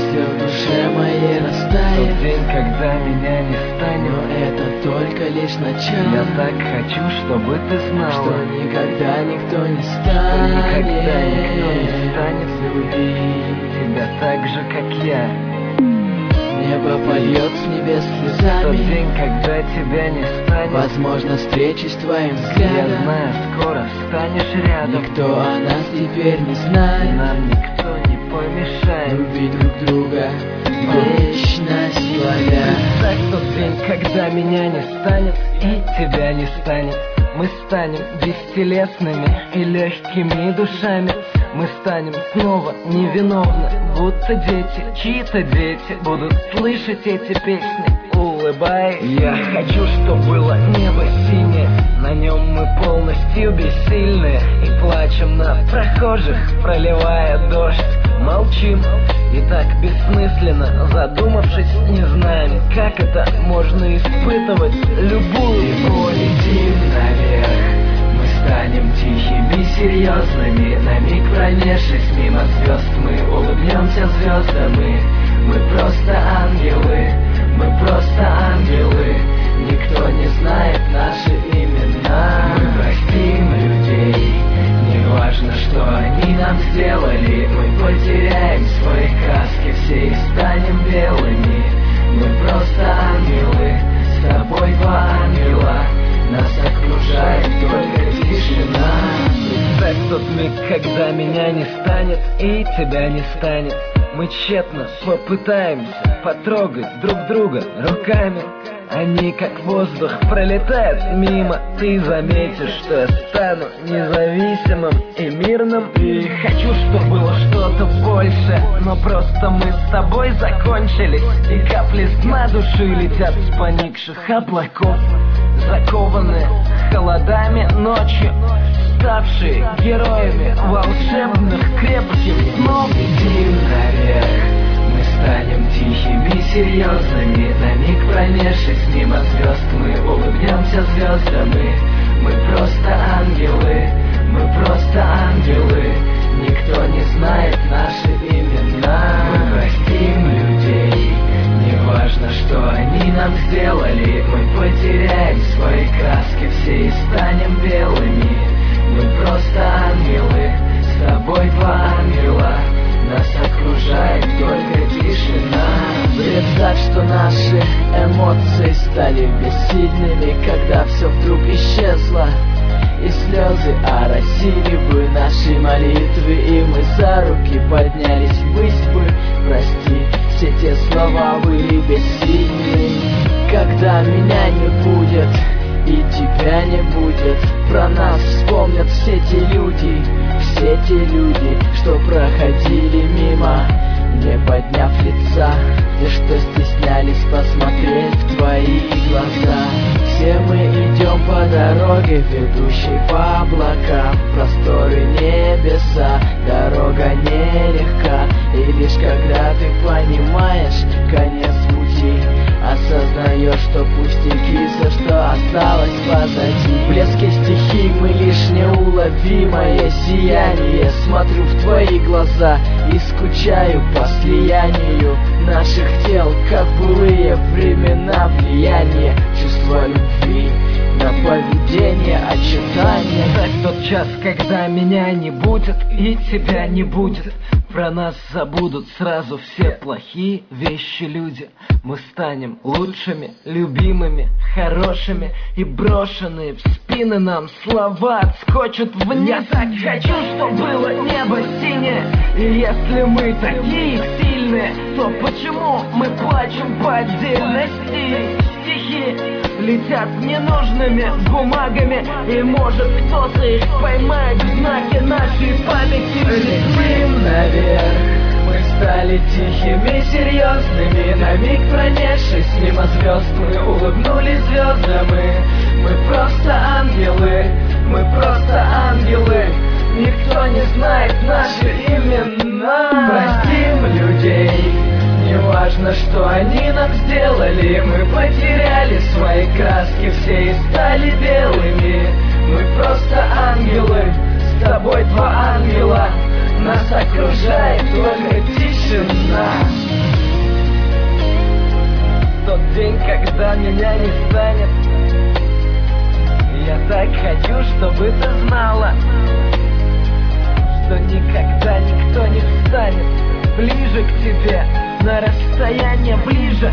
все в душе моей растает. Тот день, когда меня не станет, но это только лишь начало. Я так хочу, чтобы ты знала, что никогда никто не никогда никто не станет станет любить тебя так же, как я. Небо польет с небес Тот слезами. день, когда тебя не станет, Возможно, встречусь с твоим я взглядом. знаю, скоро станешь рядом. Никто о нас теперь не знает. Нам никто не помешает Любить друг друга, вечность славя. Так тот день, когда меня не станет и тебя не станет, мы станем бестелесными и легкими душами. Мы станем снова невиновны, будто дети, чьи-то дети будут слышать эти песни, улыбаясь. Я хочу, чтобы было небо синее, на нем мы полностью бессильны и плачем на прохожих, проливая дождь. Молчим и так бессмысленно, задумавшись, не знаем, как это можно испытывать любую И полетим наверх, мы станем тихими, серьезными. На миг пронесшись мимо звезд, мы улыбнемся звездам. Мы просто ангелы, мы просто ангелы. Никто не знает наши имена. Мы простим людей, неважно, что они нам сделали. Мы потеряем свои краски все и станем белыми. Мы просто ангелы, с тобой два ангела. Нас окружает только тишина. Представь тот миг, когда меня не станет и тебя не станет. Мы тщетно попытаемся потрогать друг друга руками. Они как воздух пролетают мимо. Ты заметишь, что я стану независимым и мирным. И хочу, чтобы было что-то больше, но просто мы с тобой закончились. И капли с дна души летят с поникших облаков, закованные холодами ночью, ставшие героями волшебных крепких снов. Летим наверх, мы станем тихими, серьезными. На миг пронесшись мимо звезд, мы улыбнемся звездам. Мы просто ангелы, мы просто ангелы. Никто не знает наши имена. Мы простим людей, неважно, что они нам сделали. Мы потеряем свои краски все и станем белыми. Мы просто ангелы, с тобой два ангела. Нас окружает только тишина. Представь, что наши эмоции стали бессильными, когда все вдруг исчезло, и слезы оросили бы наши молитвы, и мы за руки поднялись ввысь бы. Прости, все те слова были бессильны. Когда меня не будет и тебя не будет, про нас вспомнят все те люди, что проходили мимо, не подняв лица, и что стеснялись посмотреть в твои глаза. Все мы идем по дороге, ведущей по облакам, просторы небеса, дорога нелегка. И лишь когда ты понимаешь конец пути, осознаешь, что пустяки, все, что осталось позади. В блеске стихий мы лишь неуловимое сияние. Смотрю в твои глаза и скучаю по слиянию наших тел, как былые времена. Влияние чувства любви на поведение, очитание. Представь тот час, когда меня не будет и тебя не будет. Про нас забудут сразу все плохие вещи, люди. Мы станем лучшими, любимыми, хорошими. И брошенные в спины нам слова отскочат вниз. Я так хочу, чтобы было небо синее. И если мы такие сильные, то почему мы плачем по отдельности? Стихи летят ненужными бумагами, и может кто-то их поймает в знаке нашей памяти. Летим наверх, мы стали тихими, серьезными. На миг пронесшись мимо звезд, мы улыбнулись звездам. Мы просто ангелы, мы просто ангелы. Никто не знает наши имена. Простим людей, неважно, что они нам сделали. Мы потеряли свои краски все и стали белыми. Мы просто ангелы, с тобой два ангела. Нас окружает только тишина. день, когда меня не станет. Я так хочу, чтобы ты знала, что никогда никто не встанет ближе к тебе, на расстояние ближе.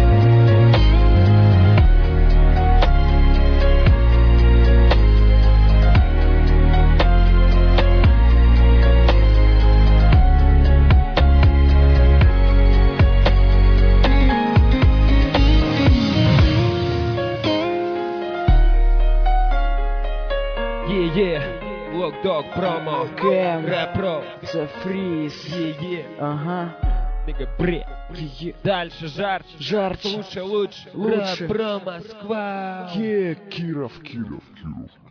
Look Dog Promo Rap Pro The Freeze. Ага. Nigga, бред. Дальше жарче. Жарче. Слушай лучше. Лучше. Rap Pro Москва. Киров.